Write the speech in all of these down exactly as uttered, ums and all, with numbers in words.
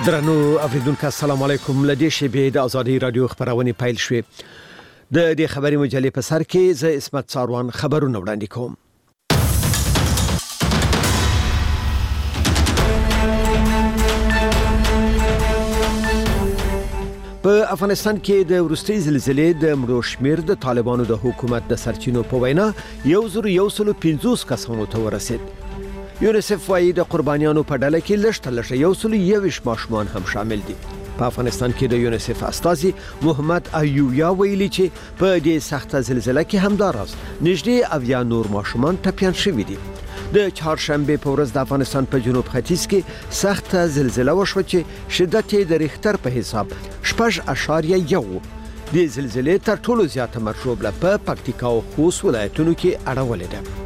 درنو اوریدونکو السلام علیکم. لدې شبې د ازادي رادیو خبرونه پیل شوې. د دې خبري مجلې په سر کې زه اسمت ساروان خبرونه وړاندې کوم. په افغانستان کې د وروستي زلزلې د مړو شمیر د طالبانو د حکومت د سرچینو په وینا یو زر یو سل پنځوس کسانو ته ورسید. یونیسف وايي د قربانیانو په ډله کې لږ لږ یو سل یوش ماشومان هم شامل دي. په افغانستان کې د یونیسف استازي محمد ایوبیا ویلي چې په دې سخته زلزلې کې همداراز نږدې اویا نور ماشومان ټپيان شوي دي. د چهارشنبه په ورځ د افغانستان په جنوب ختیځ کې سخته زلزلہ وشوه چې شدت یې د ریختر په حساب شپږ اعشاریه یو. د زلزلې تر ټولو زیاته مرشوبله په پکتیکا او خوست ولایتونو کې اړولې ده.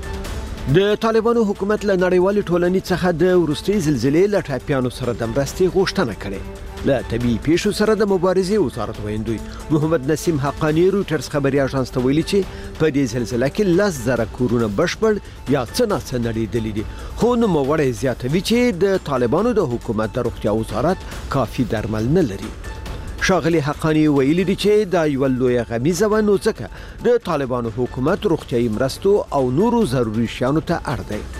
د طالبانو حکومت له نړیوالې ټولنې څخه د وروستي زلزلې له ټاپیانو سره د مرستې غوښتنه کړې. له طبي پیښو سره د مبارزې وزارت ویندوی محمد نسیم حقانی روټرز خبري اژانس ته ویلي چې په دې زلزلې کې لس زره کورونه بشپړ یا څه نه څه نړېدلي دي. خو نو موړې زیاتوي چې د طالبانو د حکومت د روغتیا وزارت کافي درمل نه لري. شاغلی حقانی ویلي دي چې دا یو لوی غمیزه و نو ځکه د طالبانو حکومت روغتیايي مرستو او نورو ضروري شیانو ته اړ دی.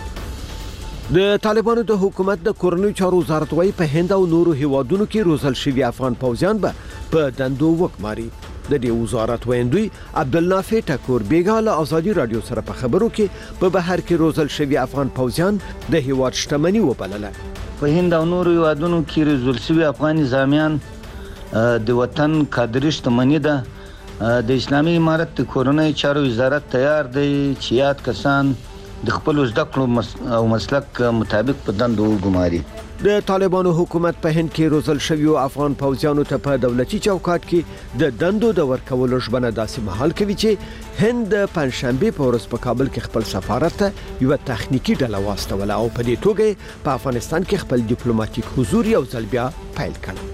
د طالبانو د حکومت د کورنیو چارو وزارت وايي په هند او نورو هیوادونو کې روزل شوي افغان پوځیان به په دندو وکماري. د دې وزارت ویندوی عبدالنافع ټکور بیګا له ازادي رادیو سره په خبرو کې په بهر کې روزل شوي افغان پوځیان د هیواد شتمنۍ وبلله. په هند او نورو هیوادونو کې روزل شوي افغان ځامیان د وطن کادري شتمنۍ ده. د اسلامي امارت د کورنیو چارو وزارت تیار دی چې یاد کسان د خپل زده کړو او مسلک مطابق په دندو وګماري. د طالبانو حکومت په هند کې روزل شویو افغان پوځیانو ته په دولتي چوکاټ کې د دندو د ورکولو ژمنه داسې مهال کوي چې هند د پنځشنبه په ورځ په کابل کې خپل سفارت ته یو تخنیکی ډله واستوله او په دې توګه په افغانستان کې خپل ډیپلوماټیک حضور یو ځل بیا پیل کړ.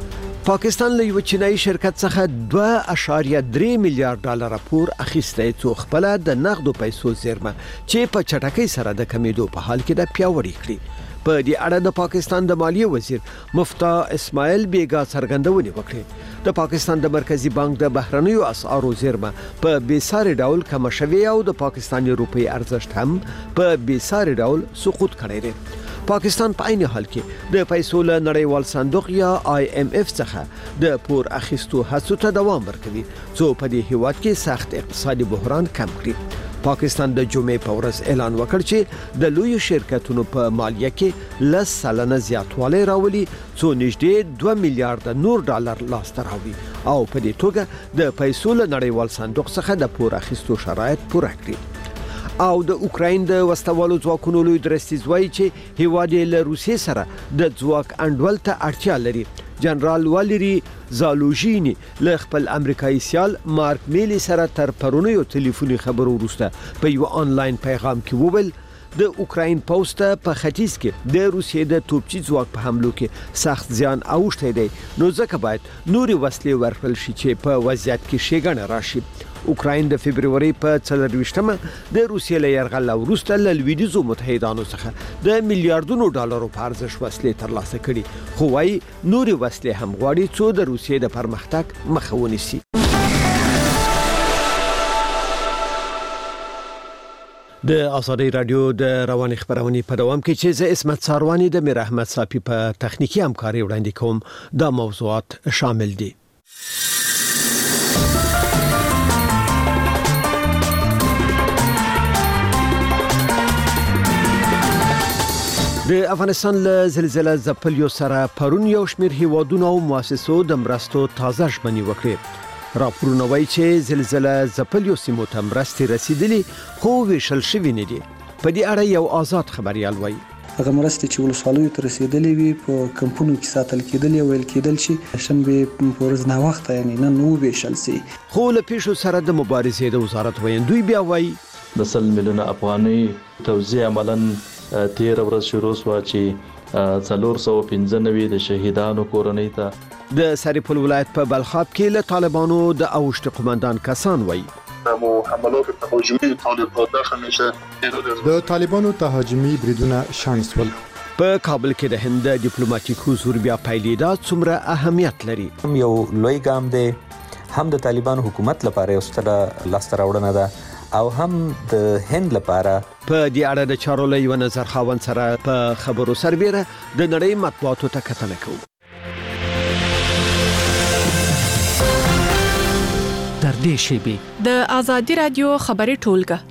پاکستان له یو چینایي شرکت څخه دوه اعشاریه درې میلیارډ ډالر پور اخیسته چې خپل د نقدو پیسو زیرمه چې په چټکۍ سره د کمیدو په حال کې د پیاوړی کړی. په دې اړه د پاکستان د مالیې وزیر مفتاح اسماعیل بیګا څرګندونې وکړې. د پاکستان د مرکزی بانک د بهرنیو اسعارو زیرمه په بیساري ډول کم شوی او د پاکستاني روپی ارزښت هم په بیساري ډول سقوط کړی دی. پاکستان په عین حال کې د پیسو له نړیوال صندوق یا آی ایم اف څخه د پور اخیستو هڅو ته دوام ورکوي څو په دې هیواد کې سخت اقتصادي بحران کم کړي. پاکستان د جمعې په ورځ اعلان وکړ چې د لوی شرکتونو په مالیه کې لس سلنه زیاتوالی راولي څو نږدې دوه میلیارډ نور ډالر لاسته راوړي او په دې توګه د پیسو له نړیوال صندوق څخه د پور اخیستو شرایط پوره کړي. او د اوکراین د وسوالو ځواکونو لوی درستیز وایي چې هیواد له روسیې سره د ځواک انډول ته اړتیا لري. جنرال والری زالوژینی له خپل امریکایي سیال مارک میلی سره تر پرونیو ټلیفوني خبرو وروسته په یو آنلاین پیغام کې وویل د اوکراین پوسټ په ختیځ کې د روسیې د توپچي ځواک په حملو کې سخت زیان اوښتی دی نو ځکه باید نوري وسلې ورکړل شي چې په وضعیت کې ښېګڼه راشي. اوکراین د فبرवरी په څلرويشتمه د روسیې له یرغل وروسته له لویدیځو متحدانو څخه د میلیارډونو ډالرو په ارزښت وسلې ترلاسه کړي خو وايي نوري وسلې هم غواړي څو د روسیې د پرمختګ مخه ونیسي. د ازادي رادیو د رواني خبرونه په دوام کې چې زه اسمت ساروانی د میر احمد صافي په تخنیکی همکاري وړاندې کوم. دا موضوعات شامل دي: د افغانستان له زلزلې ځپلیو سره پرون یو شمېر هیوادونو او مؤسسو د مرستو تازه ژمنې وکړې. راپورونه وایي چې زلزلې ځپلیو سیمو ته مرستې رسیدلې خو ویشل شوې نه دي. په دې اړه یو آزاد خبريال وایي هغه مرستې چې ولسوالیو ته رسیدلې وي په کمپونو کې ساتل کېدل او ویل کېدل چې شنبه په ورځ نه وخت یعنی نن نو ویشل سي. خو له پیښو سره د مبارزې د وزارت ویندوی بیا وایي د سل میلیونه افغاني توزیع عملاً تیر ورځ شروع شو چې څلور سوه پنځه نوي د شهیدانو کورنۍ ته د سرپل ولایت په بلخاب کې له طالبانو د اوشت قومندان کسان وایي مو حملات تهاجمی طالبان داخل میشه د طالبانو تهاجمی بریدونه شانس ول په کابل کې د هند ډیپلوماټیک حضور بیا پیلېدا څومره اهمیت لري؟ یو لوی ګام دی، هم د طالبان حکومت لپاره یو ستره لاسته راوړنه ده او هم د هند لپاره. په دې اړه د چارو له یو نظر خاوند سره په خبرو سربېره د نړۍ مطبوعاتو ته کتنه کوو. در دې شیبې د آزادي رادیو خبري ټولګه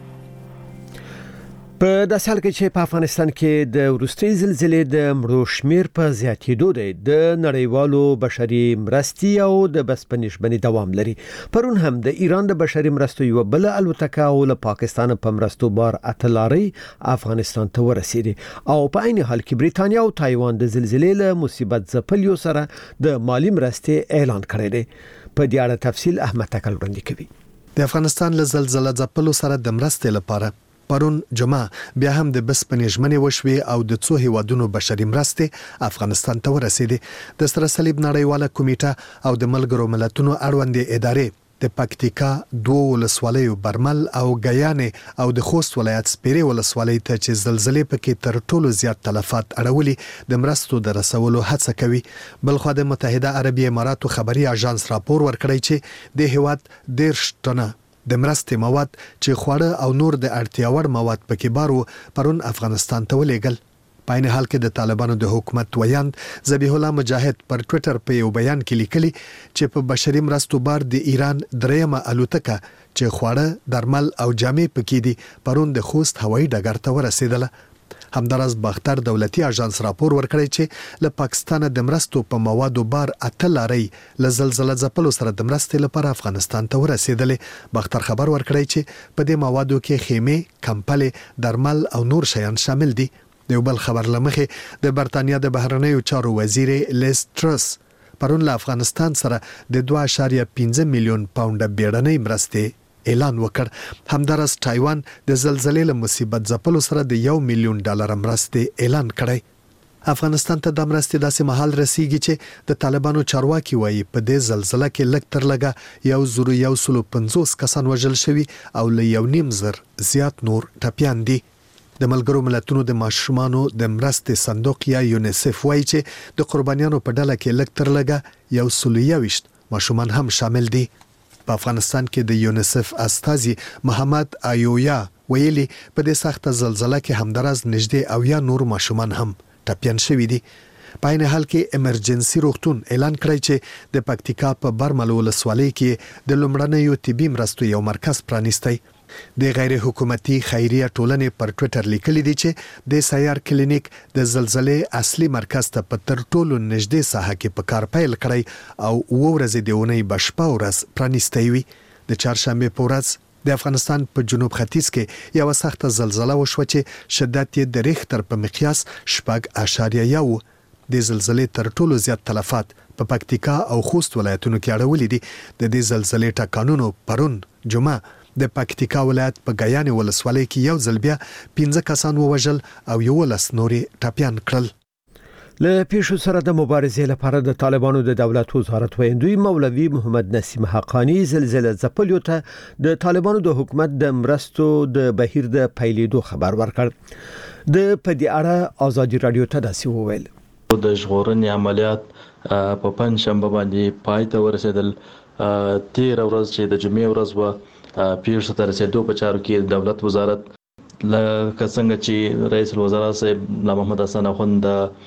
په داسې حال کې چې په افغانستان کې د وروستۍ زلزلې د مړو شمیر په زیاتېدو دی، د نړیوالو بشري مرستې او د بس په نشبنې دوام لري. پرون هم د ایران د بشري مرستو یو بل الوتکه او له پاکستان په مرستو بار اتلاري افغانستان ته ورسېده او په عین حال کې بریټانیا او تایوان د زلزلې له مصیبت ځپلیو سره د مالی مرستې اعلان کړی دی. په دې اړه تفصیل احمد تکل وړاندې کوي. د افغانستان له زلزلې ځپلو سره د مرستې لپاره پرون جمعه بیا هم د بس پنځمنې وشوي او د څو هیوادونو بشري مرستې افغانستان ته ورسېدې. د سره صلیب نړیواله کمیټه او د ملګرو ملتونو اړوندې ادارې د پکتیکا دوه ولسوالیو برمل او غیانې او د خوست ولایت سپیرې ولسوالۍ ته چې زلزلې پکې تر ټولو زیات تلفات اړولي د مرستو د رسولو هڅه کوي. بلخو د متحده عربي اماراتو خبري اژانس راپور ورکړی چې د هیواد دیرش ټنه د مرستې مواد چې خواړه او نور د اړتیا وړ مواد پکې بارو پرون افغانستان ته ولېږل. په عین حال کې د طالبانو د حکومت ویاند ذبیح الله مجاهد پر ټوئیټر په یو بیان کې لیکلي چې په بشري مرستو بار د ایران دریمه الوتکه چې خواړه، درمل او جامې پکې دي پرون د خوست هوایي ډګر ته ورسېدله. همدارس باختر دولتي اژانس راپور ورکړی چې له پاکستان د مرستو په موادو بار اتلاري له زلزلې ځپلو سره د مرستې لپاره افغانستان ته ورسېدلې. باختر خبر ورکړی چې په دې موادو کې خیمه، کمپلې، درمل او نور شیان شامل دي. د یو بل خبر لمخې د برتانیا د بهرنیو چارو وزیر لیز ټرس پرون له افغانستان سره د دوه اعشاریه پنځه میلیون پاونډه بیړنۍ مرستې اعلان وکړ. همدارس تایوان د زلزلې له مصیبت ځپلو سره د یو میلیون ډالر مرستې اعلان کړی. افغانستان ته د مرستې داسې مهال رسیږي چې د طالبانو چارواکي وایي په دې زلزلې کې لږ تر لږه یو زرو یو سلو پنځوس کسان وژل شوي او له یو نیم زر زیات نور ټپیان دي. د ملګرو ملتونو د ماشومانو د مرستې صندوق یا یونیسف وایي چې د قربانیانو په ډله کې لږ تر لږه یو سلو یویشت ماشومان هم شامل دي. په افغانستان کې د یونیسف استازي محمد ایویا ویلي په دې سخته زلزلې کې همدارس نږدې او یا نور ماشومان هم ټپیان شوي دي. په عین حال کې امرجنسي روغتون اعلان کړی چې د پکتیکا په برمل ولسوالۍ کې د لومړنیو طبي مرستو یو مرکز پرانیستی. د غیر حکومتي خیریه ټولنې پر ټوئیټر لیکلي دي چې د سیار کلینیک د زلزلې اصلي مرکز ته په تر ټولو نږدې ساحه کې په کار پیل کړی او اوه ورځې د اونۍ بشپه ورځ پرانیستی وي. د چهارشنبې په ورځ د افغانستان په جنوب ختیځ کې یو سخته زلزلہ وشوه چې شدت یې د ریختر په مقیاس شپږ اعشاریه یو. د زلزلې تر ټولو زیات تلفات په پکتیکا او خوست ولایتونو کې اړولي دي. د دې زلزلې ټکانونو پرون جمعه د پکتیکا ولایت په غیانې ولسوالۍ کې یو ځل بیا پنځه کسان ووژل او یو لس نورې ټپیان کړل. له پیښو سره د مبارزې لپاره د طالبانو د دولت وزارت ویندوی مولوي محمد نسیم حقانی زلزلې ځپلیو ته د طالبانو د حکومت د مرستو د بهیر د پیلېدو خبر ورکړ. د په دې اړه آزادي رادیو ته داسې وویل: د ژغورنې عملیات په پنځشنبه باندې پای ته ورسېدل. تیر ورځ چې د جمعې ورځ و پیښو ته رسېدو په چارو کې دولت وزارت لکه څنګه چې رئیس الوزرا صاحب محمد حسن اخوند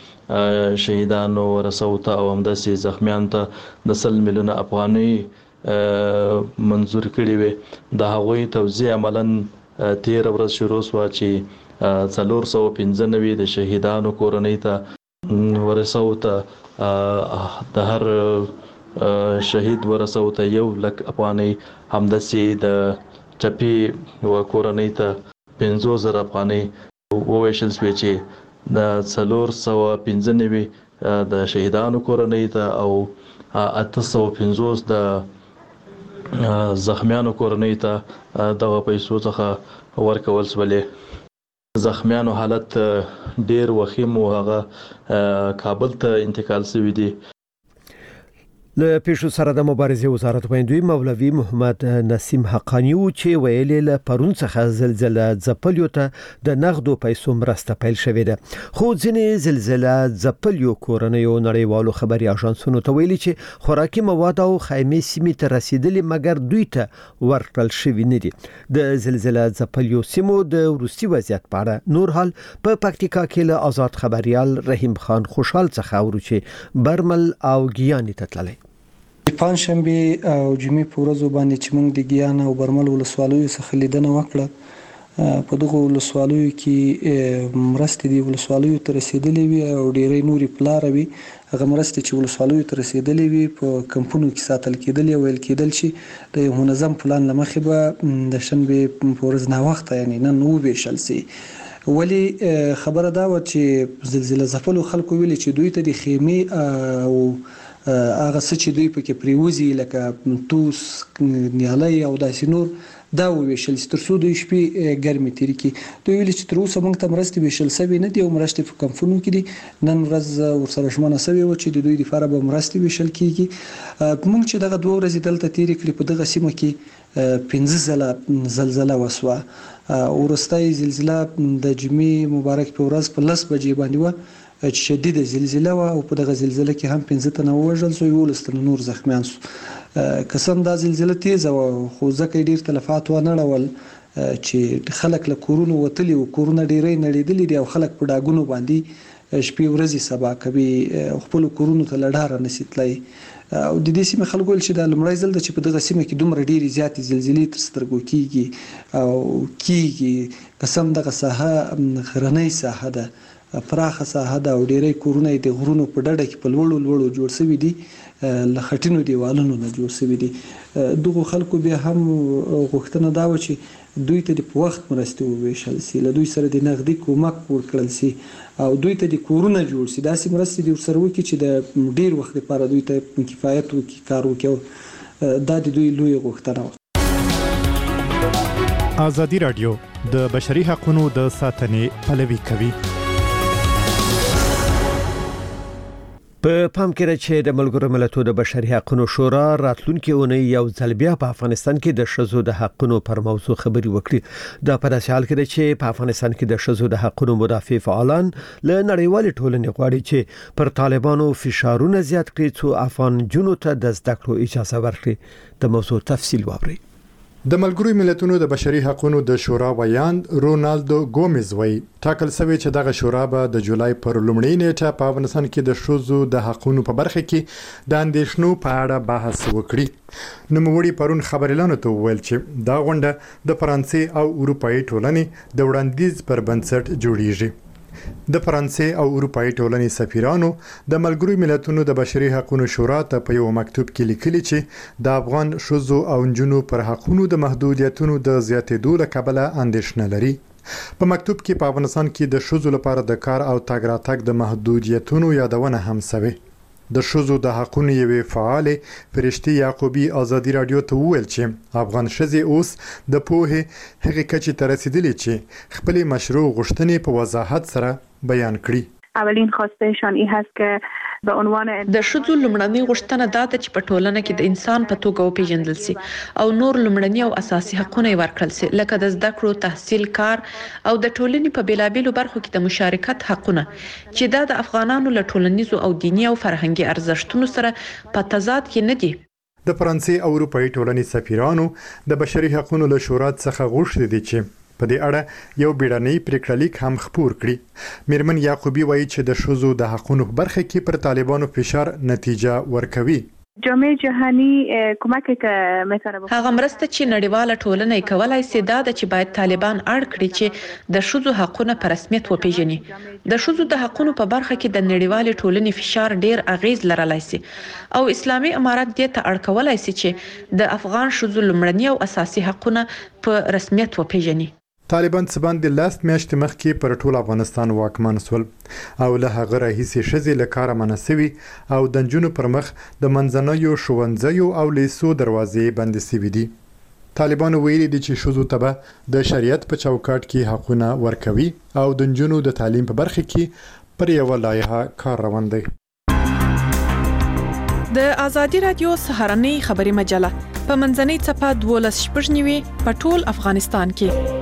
شهیدانو ورسو ته او همداسې زخمیانو ته د سل میلیونه افغانۍ منظور کړي وي. د هغوی توزیع عملاً تیر ورځ شروع شوه چې څلور سوه پنځه نوي د شهیدانو کورنۍ ته ورسو ته د هر شهید ورسو ته یو لک افغانۍ، همداسې د ټپي و کورنۍ ته پنځوس زره افغانۍ وویشل شوې چې د څلور سوه پنځه نوي د شهیدانو کورنۍ ته او اته سوه پنځوس د زخمیانو کورنۍ ته دغه پیسو څخه ورکول شولې. زخمیانو حالت ډیر وخیم او هغه کابل ته انتقال شوي دي. له پیښو سره د مبارزې وزارت ویندوی مولوي محمد نسیم حقانی و چې ویلي له پرون څخه زلزلہ ځپلیو ته د نغدو پیسو مرسته پیل شوې ده خو ځینې زلزلہ ځپلیو کورنیو نړیوالو خبري اژانسونو ته ویلي چې خوراکي مواد او خیمې سیمې ته رسیدلي مګر دوی ته ورکړل شوي نه دي د زلزلہ ځپلیو سیمو د وروستي وضعیت په اړه نور حال په پکتیکا کې له آزاد خبريال رحیم خان خوشحال څخه اورو چې برمل او ګیانی ته تللی پنځشنبه او جمعې په ورځو باندې چې موږ د ګیان او برمل ولسوالیو څخه لیدنه وکړه په دغه ولسوالیو کې مرستې دی ولسوالیو ته رسیدلې وي او ډېرې نوري پلار وي هغه مرستې چې ولسوالیو ته رسیدلې وي په کمپونو کې ساتل کېدل او ویل کېدل چې د منظم پلان لمخې به د شنبه په ورځ نه وخت یعنی نن نو ویشل سي ولی خبره دا و چې زلزلہ ځپلو خلکو ویل چې دوی ته د خیمې او هغه څه چې دوی پکې پریوزي لکه توس نیالي او داسې نور دا ویشل ترڅو دوی شپې ګرمي تیر کی دوی ویل چې تر اوسه موږ ته مرستې ویشل سوي نه دي او مرستې په کمفونو کې دي نن ورځ ورسره شمنه سوي و چې د دوی لپاره به مرستې ویشل کیږي موږ چې دغه دوه ورځې دلته تیر کړې په دغه سیمه کې پنځه ځله زلزلہ وسوه ورستای زلزلہ د جمعې مبارک په ورځ په لس بجې باندې و شدید زلزلہ و او په دغه زلزلہ کې هم پنځه تنه وژل سو یو لستن نور زخمیان سو قسم دا زلزلہ تیز او خو ځکه ډیر تلفات و نه ړول چې خلک له کورونو وتلی او کورونه ډیرې نړیدلې دي او خلک په ډاګونو باندې شپې ورځې سبا کوي خپل کورونو ته لډاره نسیتلای او د دې سیمه خلکو چې د لمړی ځل د چې په دغه سیمه کې دومره ډیرې زیاتې زلزلې تر سترګو کیږي او کیږي قسم دغه ساحه غرنۍ ساحه ده پراخه ساحه ده او ډیرې کورونه د غرونو په ډډه کې په لوړو لوړو جوړ شوي دي له خټینو دیوالونو نه جوړ شوي دي دغه خلکو بیا هم غوښتنه دا و چې دوی ته د په وخت مرستې وویشل سي له دوی سره د نغدي کومک ورکړل سي او دوی ته د کورونه جوړ سي داسې مرستې دي ورسره وکړي چې د ډیر وخت لپاره دوی ته کفایت وکړي کار وکړي دا د دوی لوی غوښتنه وه ازادي راډیو د بشري حقوقو د ساتنې پلوي کوي په پام کې چې د ملګرو ملتونو د بشري حقوقو شورا راتلونکي اونۍ یو ځل بیا په افغانستان کې د شذو د حقوقو پر موضوع خبري وکړي دا په داسې حال کې چې په افغانستان کې د شذو د حقوقو مدافع فعالان له نړیوال ټولنې غواړي چې پر طالبانو فشارونه زیات کړي چې افغان جنو ته د زده کړو اجازه ورکړي د موضوع تفصیل واوري د ملګرو ملتونو د بشري حقوقو د شورا ویاند رونالدو ګومز وایي ټاکل شوی چې دغه شورا به د جولای پر لومړۍ نیټه په افغانستان کې د شذو د حقوقو په برخه کې د اندېښنو په اړه بحث وکړي نوموړي پرون خبريالانو ته وویل چې دا غونډه د فرانسې او اروپאי ټولنې د وړاندیز پر بنسټ جوړیږي د فرانسې او اروپאי ټولنې سفیرانو د ملګرو ملتونو د بشري حقوقو شورا ته په یو مکتوب کې لیکلي چې د افغان شذو او نجونو پر حقوقو د محدودیتونو د زیاتېدو له کبله اندېښنه لري په مکتوب کې په افغانستان کې د شذو لپاره د کار او تګ راتګ د محدودیتونو یادونه هم شوه د شذو د حقوقو یوې فعالې فرشتي یعقوبی ازادي رادیو ته وویل چې افغان ښځې اوس د پوهې هغې کچې ته رسیدلې چې خپل مشروع غوښتنې په وضاحت سره بیان کړي اولین خواستهشان این هست که به عنوان د شذو لمړنۍ غوښتنه دا ده چې په ټولنه کې د انسان په توګه وپیژندل شي او نور لمړنۍ او اساسي حقوقونه ورکړل شي لکه د زده کړو تحصیل کار او د ټولنې په بیلابېلو برخو کې د مشارکت حقوقونه چې دا د افغانانو له ټولنیزو او دینی او فرهنګي ارزښتونو سره په تضاد کې نه دي د فرانسې او اروپאי ټولنې سفیرانو د بشري حقوقو له شورا څخه غوښتي دي چې په دې اړه یو بیړنۍ پریکړه لیک هم خپور کړي میرمن یعقوبی وایي چې د شذو د حقوقو برخه کې پر طالبانو فشار نتیجه ورکوي جامعه جهانی کمکی که میتونه هغه مرسته چې نړیواله ټولنه کولای سي دا د چې باید طالبان اړ کړي چې د شذو حقوقونه په رسمیت وپیژني د شذو د حقوقو په برخه کې د نړیوال ټولنې فشار ډیر اغیز لرلای سي او اسلامي امارات دې ته اړ کولای سي چې د افغان شذو لمړنۍ او اساسي حقوقونه په رسمیت وپیژني طالبان څه باندې لاس میاشتې مخکې پر ټول افغانستان واکمن شول او له هغه راهیسې ښځې له کاره منع شوي او د نجونو پر مخ د منځنیو ښوونځیو او لیسو دروازې بندې شوي دي طالبانو ویلي دي چې ښځو ته به د شریعت په چوکاټ کې حقونه ورکوي او د نجونو د تعلیم په برخه کې پر یوه لایحه کار روان دی د آزادي رادیو سهارنۍ خبري مجله په منځنۍ چپه دولس شپږ نیوي په ټول افغانستان کې.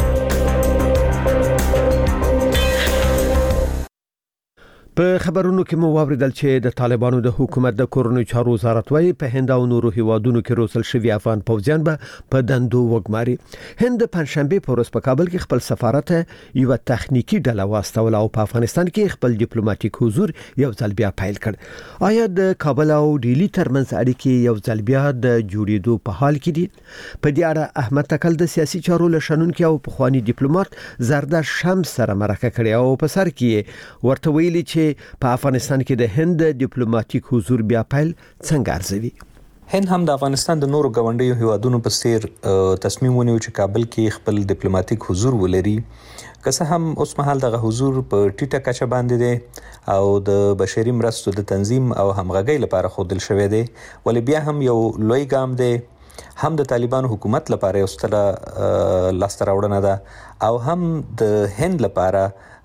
په خبرونو کې مو واوریدل چې د طالبانو د حکومت د کورونو چارو وزارت وايي په هند او نورو هیوادونو کې روزل شوی افغان پوځیان به په دندو وګماري. هند د پنځشنبه په ورځ په کابل کې خپل سفارت یو تخنیکی ډله واستول او په افغانستان کې خپل ډیپلوماټیک حضور یو ځل بیا پیل کړ. آیا د کابل او ډیلی ترمنځ اړیکې یو ځل بیا د جوړېدو په حال کې دي؟ په دې اړه احمد تکل د سیاسي چارو لشنونکو او پخوانی ډیپلوماټ زرداد شمس سره مرکه کړې او په سر کې ورته ویلي چې په افغانستان کې د هند ډیپلوماټیک حضور بیا پیل څنګه ارزوي؟ هند هم د افغانستان د نورو ګاونډیو هیوادونو په څیر تصمیم ونیو چې کابل کې خپل ډیپلوماټیک حضور ولري. که څه هم اوس مهال دغه حضور په ټیټه کچه باندې دی او د بشري مرستو د تنظیم او همغږۍ لپاره ښودل شوی دی، ولې بیا هم یو لوی ګام دی. هم د طالبانو حکومت لپاره یو ستره لاسته راوړنه ده او هم د هند لپاره،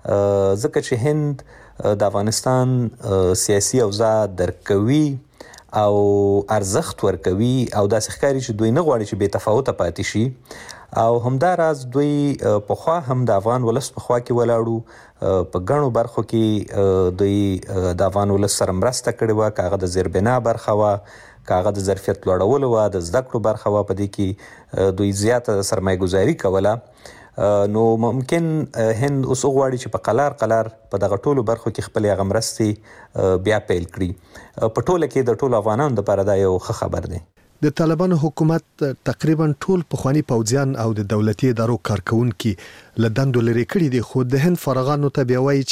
ځکه چې هند د افغانستان سیاسي اوضاع درکوي او ارزښت ورکوي او داسې ښکاري چې دوی نه غواړي چې بې تفاوته پاتې شي او همداراز دوی پخوا هم د افغان ولس په خوا کې ولاړو، په ګڼو برخو کې دوی د افغان ولس سره مرسته کړې وه، که هغه د زیربنا برخه وه، که هغه د ظرفیت لوړولو وه، د زده کړو برخه وه، په دې کې دوی زیاته سرمایه گذاري کوله. نو ممکن هند اوس غواړي چې په قلار قلار په دغه ټولو برخو کې خپل هغه مرستې بیا پیل کړي. په ټوله کې د ټولو افغانانو لپاره دا یو ښه خبر دی. د طالبانو حکومت تقریبا ټول پخوانی پوځیان او د دولتي ادارو کارکونکو له دندو لري کړي دي، خو د هند فارغانو ته بیا وایي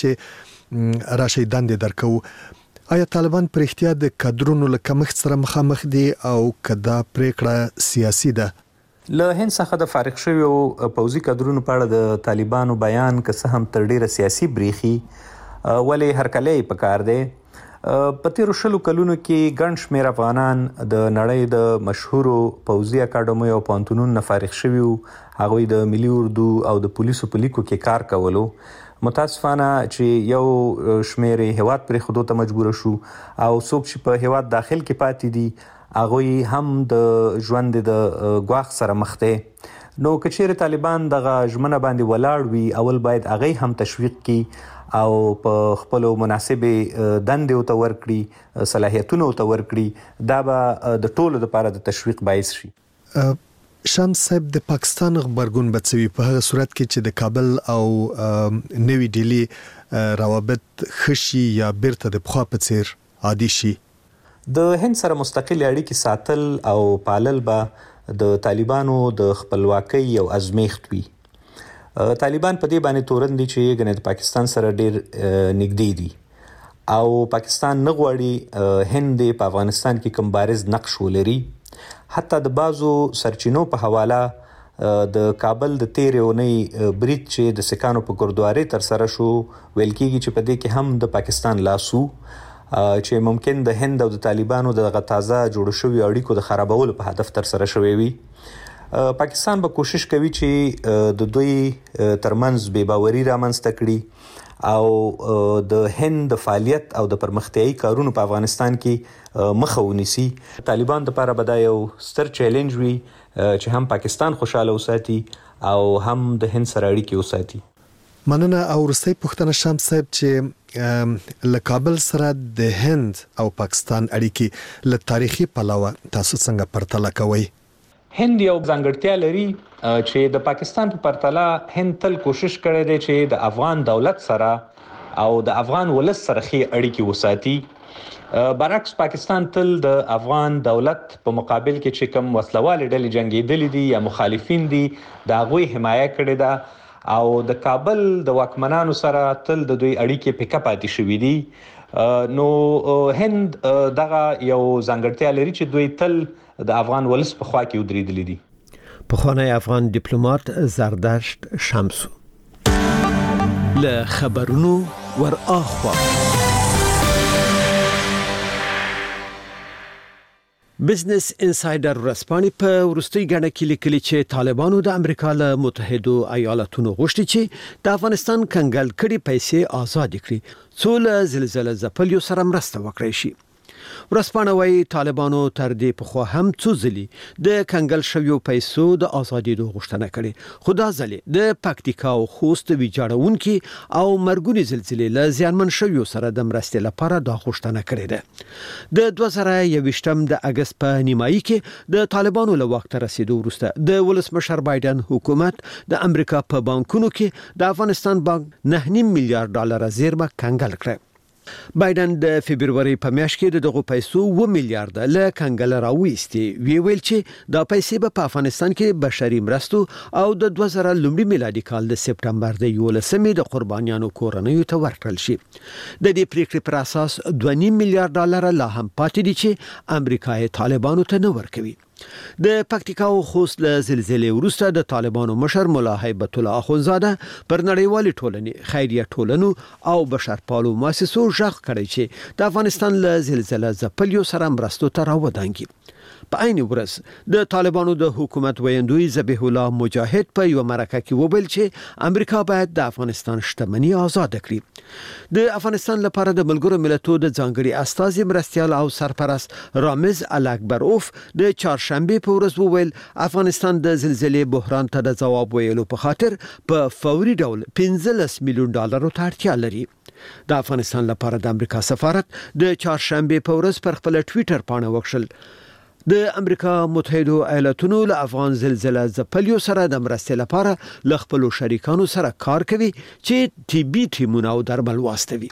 چې راشي دندې درکو. آیا طالبان پر احتیاط د کادرونو له کمښت سره مخامخ دي او کدا پریکړه سیاسي ده؟ له هند څخه د فارغ شویو پوځي کادرونو په اړه د طالبانو بیان که څه هم تر ډیره سیاسي بریخي، ولې هرکلی پکار دی. په تیرو شلو کلونو کې ګڼ شمېر افغانان د نړۍ د مشهورو پوځي اکاډمیو او پوهنتونونو نه فارغ شوي وو. هغوی د ملي اردو او د پولیسو په لیکو کې کار کولو. متاسفانه چې یو شمېر یې هیواد پرېښودو ته مجبوره شو او څوک چې په هیواد داخل کې پاتې دي هغوی هم د ژوند د ګواښ سره مخ دي. نو که چیرې طالبان دغه ژمنه باندې ولاړ وي، اول باید هغوی هم تشویق کړي او په خپلو مناسبې دندې ورته ورکړي، صلاحیتونه ورته ورکړي. دا به د ټولو لپاره د تشویق باعث شي. شمس صاحب، د پاکستان غبرګون به څه وي په هغه صورت کې چې د کابل او نوی ډیلی روابط خشي یا بیرته د پخوا په څیر عادي شي؟ د هند سره مستقل اړیکې ساتل او پالل به د طالبانو د خپلواکۍ یو ازمیښت وي. طالبان په دې باندې تورن دي چې ګنې د پاکستان سره ډیر نږدې دي او پاکستان نه غواړي هند په افغانستان کې کوم بارز نقش ولري. حتی د بازو سرچینو په حواله د کابل د تیرې اونۍ برید چې د سکانو په ګردواري تر سره شو، ویل کېږي چې په دې کې هم د پاکستان لاسو، چې ممکن د هند او د طالبانو دغه تازه جوړ شوی اړیکو د خرابولو په هدف تر سره شوی وي. پاکستان به کوشش کوي چې د دوی ترمنځ بې باوري رامنځته کړي او د هند د فعالیت او د پرمختیایي کارونو په افغانستان کې مخه ونیسي. طالبان لپاره به دا یو ستر چیلنج وي چې هم پاکستان خوشاله وساتي او هم د هند سره اړیکې وساتي. مننه. او وروستۍ پوښتنه شمس صاحب، چې له کابل سره د هند او پاکستان اړیکې له تاریخي پلوه تاسو څنګه پرتله کوئ؟ هند یو ځانګړتیا لري چې د پاکستان په پرتله هند تل کوشش کړی دی چې د افغان دولت سره او د افغان ولس سره ښې اړیکې وساتي. برعکس پاکستان تل د افغان دولت په مقابل کې چې کوم وسلوالې ډلې جنګېدلې دي یا مخالفین دي د هغوی حمایه کړې ده او د کابل د واکمنانو سره تل د دوی اړیکې پیکه پاتې شوي دي. نو هند دغه یو ځانګړتیا لري چې دوی تل د افغان ولس په خوا کې ودرېدلي دي. پخوانی افغان ډیپلوماټ زرداشت شمسو له خبرونو ور اخوا. بزنس انسایډر ورځپاڼې په وروستۍ ګڼه کې لیکلي چې طالبانو د امریکا له متحدو ایالاتونو غوښتي چې د افغانستان کنګل کړي پیسې آزاد کړي څو له زلزلې ځپلیو سره مرسته وکړي شي. ورسپانه وایي طالبانو تر دې پخوا هم څو ځلې د کنګل شویو پیسو د ازادېدو غوښتنه کړې، خو دا ځلې د پکتیکا او خوست ویجاړونکي او مرګونې زلزلې له زیانمن شویو سره د مرستې لپاره دا غوښتنه کړې ده. د دوه زره یوویشتم د اګست په نیمایي کې د طالبانو له واک ته رسیدو وروسته د ولسمشر بایدن حکومت د امریکا په بانکونو کې د افغانستان بانک نه نیم میلیارډ ډالر زیرمه کنګل کړه. بایدن د فبرवरी په میاشت کې دغه پیسو و میلیارډ له کنګل راوېستي، وی ویل چې دا پیسې به په افغانستان کې بشري مرستو او د دوه زره لومړي میلادي کال د سپټمبر د یولسمې د قربانیانو کورنیو ته ورکړل شي. د دې پریکړې پر اساس دوه نیم میلیارډ ډالر لا هم پاتې دي چې امریکا یې طالبانو ته نه ورکوي. د پکتیکا او خوست له زلزلې وروسته د طالبانو مشر مولا هیبت الله اخونزاده پر نړیوالې ټولنې، خیریه ټولنو او بشرپالو مؤسسو ژغ کړی چې د افغانستان له زلزلې ځپلیو سره مرستو ته راودانګي. په عین ورځ د طالبانو د حکومت ویندوی ذبیح الله مجاهد په یو مرکه کې وویل چې امریکا باید د افغانستان شتمنۍ آزاد کړي. د افغانستان لپاره د ملګرو ملتونو د ځانګړي استازي مرستیال او سرپرست رامز الاکبروف د چهارشنبه په ورځ وویل افغانستان د زلزلې بحران ته د جواب ویلو په خاطر په فوري ډول پنځلس میلیون ډالر ته اړتیا لري. د افغانستان لپاره د امریکا سفارت د چهارشنبه په ورځ پر خپل ټوئیټر باندې وکړل د امریکا متحده ایالاتونو له افغان زلزلې ځپلیو سره د مرستې لپاره له خپل شریکانو سره کار کوي چې ټي بي ټیمونه او درمل واستوي.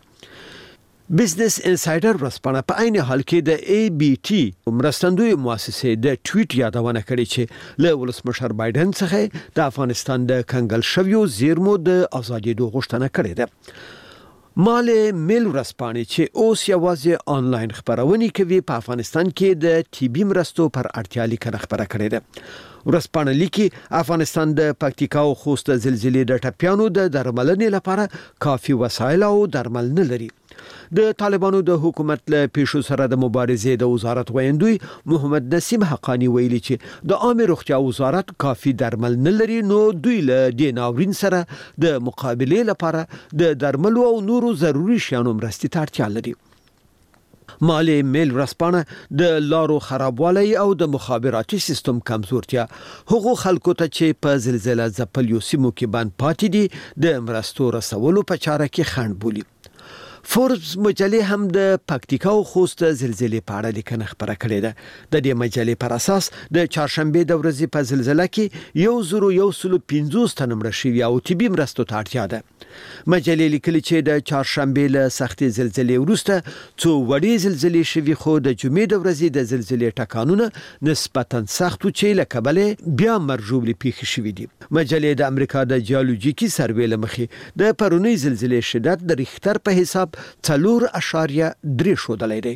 بزنس انسایډر ورسپانه په عین حال کې د ای بی ټي مرستندوی مؤسسې د ټویټ یادونه کړې چې له ولسمشر بایدن څخه د افغانستان د کنګل شویو زیرمو د ازادېدو غوښتنه کړې ده. مال میل ورسپانه چې اوس یوازې آنلاین خبرونه کوي په افغانستان کې د ټي بي مرستو پر اړتیا لیکنه خبره کړې ده. ورسپانه لیکي افغانستان د پکتیکا او خوست زلزلې د ټپیانو د درملنې لپاره کافي وسایل او درمل نه لري. د طالبانو د حکومت له پیښو سره د مبارزې د وزارت ویندوی محمد نسیم حقانی ویلي چې د عامه روغتیا وزارت کافي درمل نه لري، نو دوی له دې ناورین سره د مقابلې لپاره د درملو او نورو ضروري شیانو مرستې ته اړتیا لري. مالی میل ورسپانه د لارو خرابوالی او د مخابراتي سیستم کمزورتیا هغو خلکو ته چې په زلزلې ځپلیو سیمو کې بند پاتې دي د مرستو رسولو په چاره کې خنډ بولي. فوربس مجلې هم د پکتیکا او خوست زلزلې په اړه لیکنه خبره کړې ده. د دې مجلې پر اساس د چهارشنبه د ورځې په زلزلې کې یو زرو یو سلو پنځوس تن مړه شوي او طبي مرستو ته اړتیا ده. مجلې لیکلي چې د چهارشنبه له سختې زلزلې وروسته څو وړې زلزلې شوي، خو د جمعې د ورځې د زلزلې ټکانونه نسبتاً سخت و چې له کبله بیا مرجوبلې پیښې شوي دي. مجلې د امریکا د جیولوژیکي سروې له مخې د پرونی زلزلې شدت د ریختر په حساب څلور اشاریه درې ښودلی دی.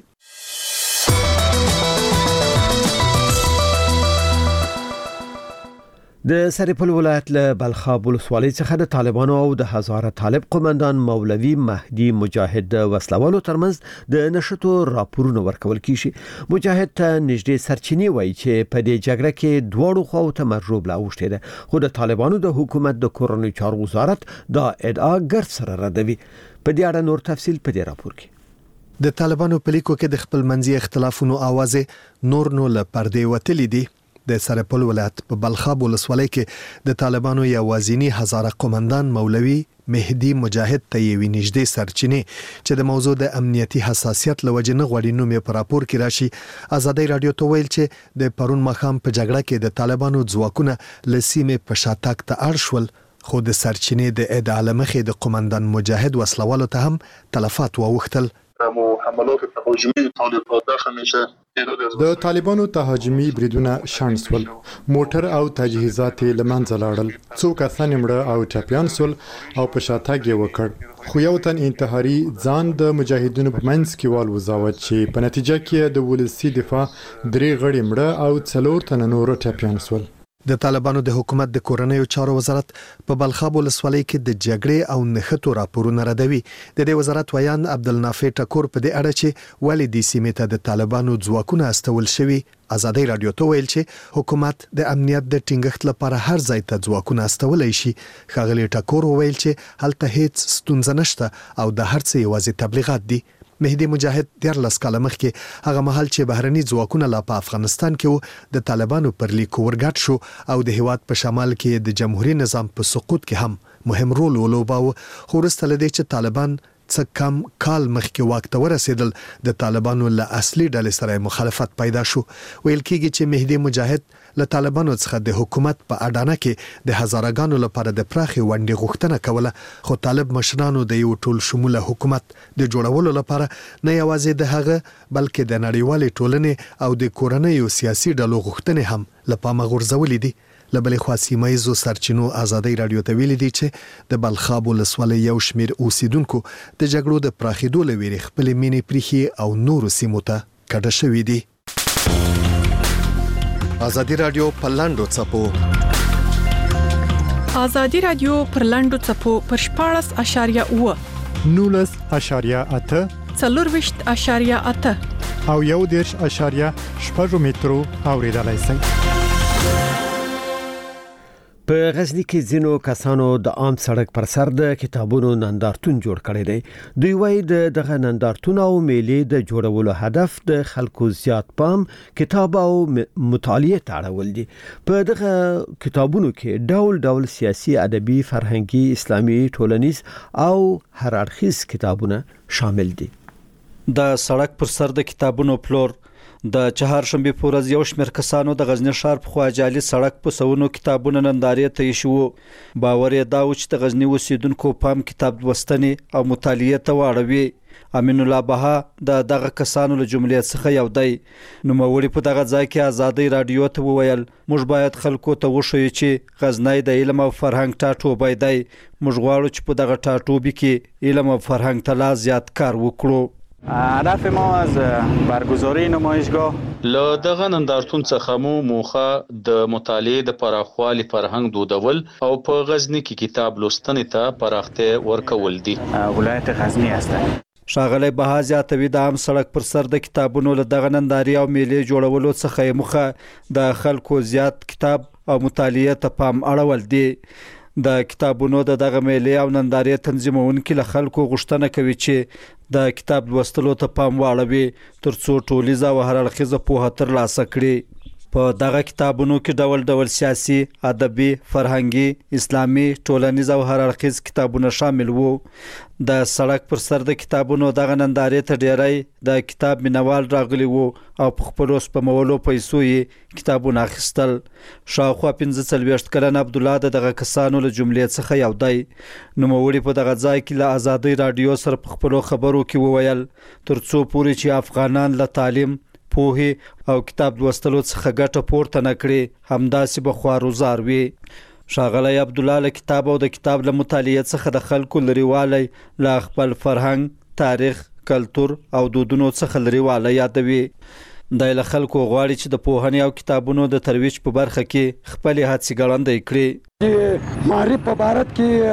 د سرپل ولایت له بلخاب ولسوالۍ څخه د طالبانو او د هزاره طالب قومندان مولوي مهدي مجاهد د وسلوالو ترمنځ د نشټو راپورونه ورکول کیږي. مجاهد ته نږدې سرچینې وایي چې په دې جګړه کې دواړو خواو ته مرجوب لا اوښتې ده، خو د طالبانو د حکومت د کورنیو چارو وزارت دا ادعا ګرد سره ردوي. په دې اړه نور تفصیل په دې راپور کې. د طالبانو په لیکو کې د خپل منځي اختلافونو आवाज نور نو له پردې وتلې دي. د سرپل ولایت په بلخاب ولسوالۍ کې د طالبانو یوازینی هزاره قومندان مولوي مهدي مجاهد ته یوې نږدې سرچینې چې د موضوع د امنیتي حساسیت لوجه نه غوړي نوم په راپور کې راشي ازادي رادیو ته ویل چې د پرون مخام په جګړه کې د طالبانو ځواکونه لسیمه په شاتاک ته اړشول، خو د سرچینې د ادعا لمخې د قومندان مجاهد وسلوالو ته هم تلفات واوښتل. حملات تهاجمی طالبان همیشه د طالبانو تهاجمی بریدونه شانسول، موټر او تجهیزات لمنځه لاړل، څو کسان مړه او ټپیان سول او په شاتګ یې وکړ، خو یو تن انتحاري ځان د مجاهدینو په منځ کې والوزاوه چې په نتیجه کې د ولسی دفاع درې غړي مړه او څلور تن نور ټپیان سول. د طالبانو د حکومت د کورنیو چارو وزارت په بلخاب ولسوالۍ کې د جګړې او نښتو راپورونه ردوي. د دې وزارت ویان عبدالنافع ټکور په دې اړه چې ولې د سیمې ته د طالبانو ځواکونه استول شوي ازادي رادیو ته ویل چې حکومت د امنیت د ټینګښت لپاره هر ځای ته ځواکونه استولای شي. ښاغلي ټکور ویل چې هلته هیڅ ستونزه نشته او د هر څه یوازې تبلیغات دي. مهدي مجاهد دیارلس کاله مخکې هغه مهال چې بهرني ځواکونه لا په افغانستان کې وو د طالبانو پر لیک ورګټ شو او د هیواد په شمال کې د جمهوریت نظام په سقوط کې هم مهم رول ولوباوه. خو وروسته له دې چې طالبان څه کم کال مخکې واک ته ورسېدل د طالبانو له اصلي ډلې سره مخالفت پیدا شو. ویل کېږي چې مهدي مجاهد له طالبانو څخه د حکومت په اډانه کې د هزارګانو لپاره د پراخي ونډې غوښتنه کوله، خو طالب مشرانو د یو ټول شموله حکومت د جوړولو لپاره نه یوازې د هغه بلکې د نړیوالې ټولنې او د کورنیو سیاسي ډلو غوښتنې هم له پامه غورځولې دي. لبلې خوا سیمایزو سرچینو ازادي رادیو ته ویلي دي چې د بلخاب ولسوالۍ یو شمیر اوسیدونکو د جګړو د پراخېدو لويري خپل مینې پریخي او نور سیمو ته کډه شوې دي. ازادي رادیو په لاندو چپو ازادي رادیو پر لاندو چپو پر شپاړس اشاریه اوه نولس اشاریه اته څلورويشت اشاریه اته او یو دیرش اشاریه شپږ مترو اوریدلای شئ. په غزنی کې ځینو کسانو د عام سړک پر سر د کتابونو نندارتون جوړ کړی دی. دوی وایي د دغه نندارتون او میلې د جوړولو هدف د خلکو زیات پام کتاب او مطالعه ته اړول دي. په دغه کتابونو کې ډول ډول سیاسي، ادبي، فرهنګي، اسلامي، ټولنیز او هر اړخیز کتابونه شامل دي. د سړک پر سر د کتابونو پلور د چهارشنبه په ورځ یو شمېر کسانو د غزنی ښار په خواجالي سړک په سونو کتابونه نندارې ته شو. باور یې دا و چې د غزنی اوسیدونکو پام کتاب لوستنې او مطالعې ته واړوي. امین الله بها د دغه کسانو له جملې څخه یو دی. نو موري په دغه ځای کې ازادي رادیو ته وویل موږ باید خلکو ته وښیو چې غزنی د علم او فرهنګ ټاټوبی دی. موږ غواړو چې په دغه ټاټوبي کې علم او فرهنګ ته لا زیات کار وکړو. هدف ما از برگزاری نمایشگاه له دغه نندارتون څخه مو موخه د مطالعې د پراخوالي فرهنګ دودول او په غزنی کې کتاب لوستنې ته پراختیا ورکول دي. ولایت غزنی هستند. شاغلی بها زیاتوي د عام سړک پر سر د کتابونو له دغه ننداري او میلې جوړولو څخه موخه د خلکو زیات کتاب او مطالعې ته پام اړول دي. د کتابونو د دغه میلې او نندارې تنظیمونکي له خلکو غوښتنه کوي چې د کتاب لوستلو ته پام واړوي ترڅو ټولیزه او هر اړخیزه پوهه ترلاسه کړي. په دغه کتابونو کې ډول ډول سیاسي، ادبي، فرهنګي، اسلامي، ټولنیز او هر اړخیز کتابونه شامل وو. د سړک پر سر د کتابونو دغه نندارې ته ډیری د کتاب مینوال راغلي وو او په خپلو سپمولو پیسو یې کتابونه اخیستل. شاوخوا پنځه څلوېښت کلن عبدالله د دغه کسانو له جملې څخه یو دی. نوموړي په دغه ځای کې له ازادي رادیو سره په خپلو خبرو کې وویل ترڅو پورې چې افغانان له تعلیم، پوهې او کتاب لوستلو څخه ګټه پورته نه کړي همداسې به خوارو زار وي. ښاغلی عبدالله له کتاب او د کتاب له مطالعې څخه د خلکو لرېوالی له خپل فرهنګ، تاریخ، کلتور او دودونو څخه لرېوالی یادوي. دی له خلکو غواړي چې د پوهنې او کتابونو د ترویج په برخه کې خپلې هڅې ګړندۍ کړي. معرف په بارت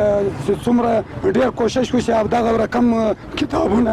کې څومره ډېر کوشش وشي او دغه رقم کتابونه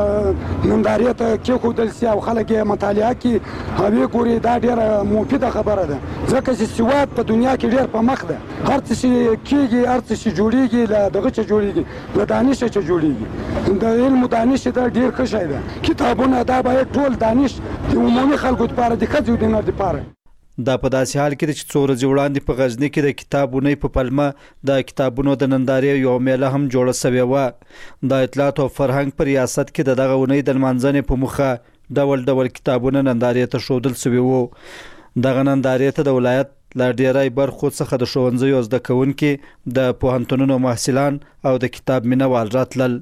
نندارې ته کېښودل سي او خلک یې مطالعه کړي او یې ګوري دا ډېره مفیده خبره ده ځکه چې سواد په دنیا کې ډېر په مخ ده. هر څه چې کېږي، هر څه چې جوړېږي له دغه څه جوړېږي، له دانشه چې جوړېږي. د علم و دانش دا ډېر ښه شی ده. کتابونه دا باید ټول دانش د عمومي خلکو دپاره د ښځو د نر دپاره. دا په داسې حال کې چې څو ورځې وړاندې په غزنی کې د کتابونې په پلمه د کتابونو د نندارې یو میله هم جوړه شوې وه. د اطلاعات او فرهنګ په ریاست کې د دغه اونۍ د لمانځنې په موخه ډول ډول کتابونه نندارې ته ښودل شوي وو. دغه نندارې ته د ولایت له ډیری برخو څخه د ښوونځیو زده کوونکي، د پوهنتونونو محصلان او د کتاب مینوال راتلل.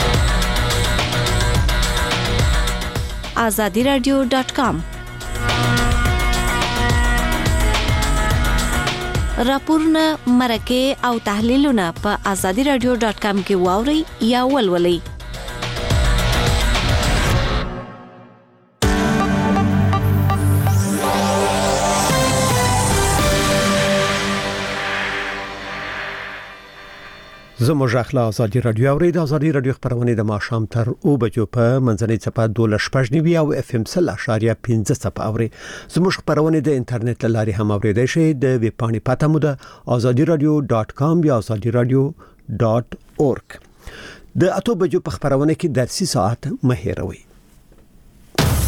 آزادی رادیو ډاټ کام راپورونه، مرکې او تحلیلونه په آزادی رادیو ډاټ کام کې واورئ یا ولولئ. زموږ اخلا آزادی رادیو اوري د آزادی رادیو خبرونه د ماښام تر او بجو په منځنۍ صفه دوله شپږ نیوي او اف ام سل اشاریه پنځه صفه اوري. زموږ خبرونه د انټرنیټ لاري هم اوریدئ شئ. د ویب پاڼې پته مو ده آزادی رادیو ډاټ کام یا آزادی رادیو ډاټ اورګ. د اته بجو په خبرونه کې درسي ساعت مه هېروئ.